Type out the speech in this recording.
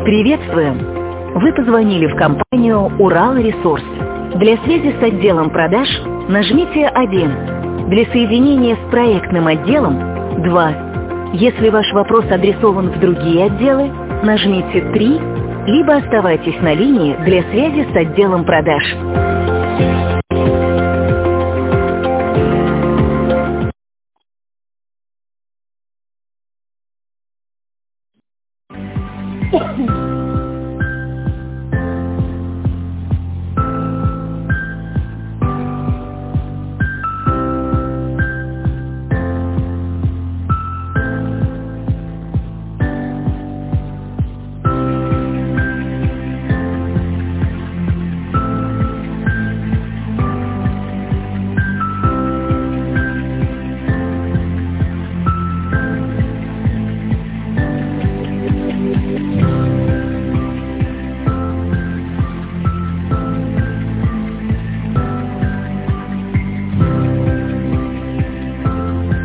Приветствуем! Вы позвонили в компанию «Урал Ресурс». Для связи с отделом продаж нажмите 1. Для соединения с проектным отделом 2. Если ваш вопрос адресован в другие отделы, нажмите 3, либо оставайтесь на линии для связи с отделом продаж.